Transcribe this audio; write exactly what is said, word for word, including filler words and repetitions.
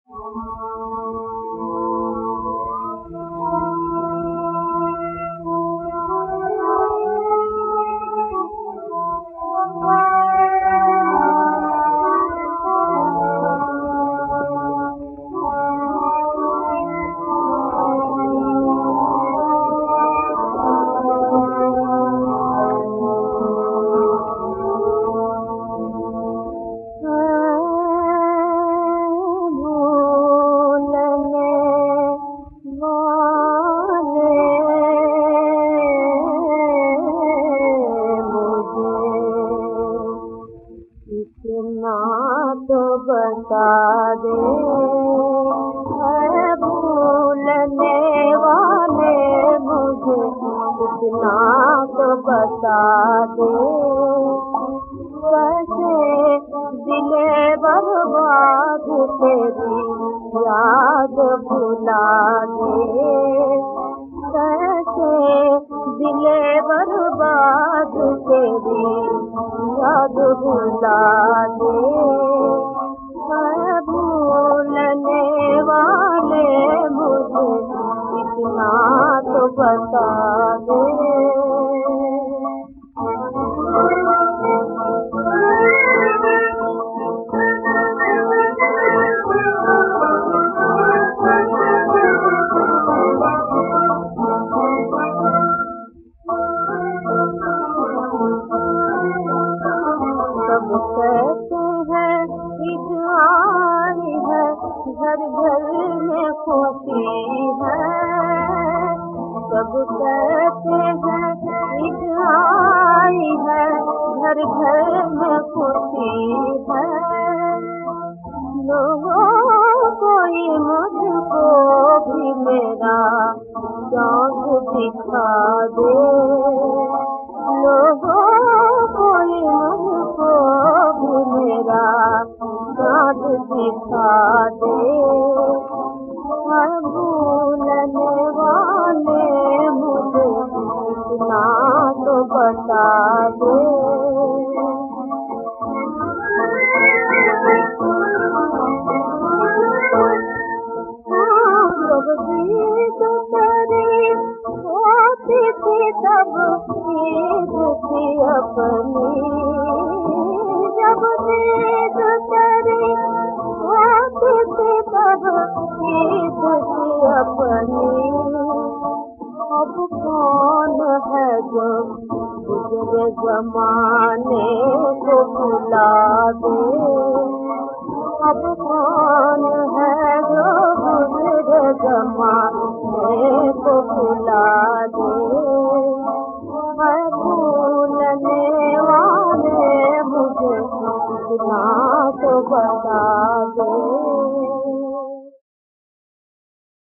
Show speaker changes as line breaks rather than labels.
तो बता दे है भूलने वाले मुझे, इतना तो बता दे कैसे दिले बर्बाद तेरी याद भुला दे, कैसे दिले बर्बाद तेरी याद भुला दे, है भूलने वाले मुझे इतना तो बता दे। सब कहते हैं ईद आई है, घर घर में खुशी है, सब कहते हैं ईद आई है, घर घर में खुशी है, लोगों कोई मुझको भी मेरा चाँद दिखा दे, लोगों कोई मुझको भी मेरा चाँद दिखा दे, है भूलने वाले मुझे इतना तो बता दे। जब ईद तेरी होती थी तब ईद थी अपनी, जब ईद तेरी होती थी तब ईद थी अपनी, अब कौन है जो गुजरे जमाने को भुला दे, अब कौन है जो गुजरे जमाने को भुला दे, है भूलने वाले मुझे इतना तो बता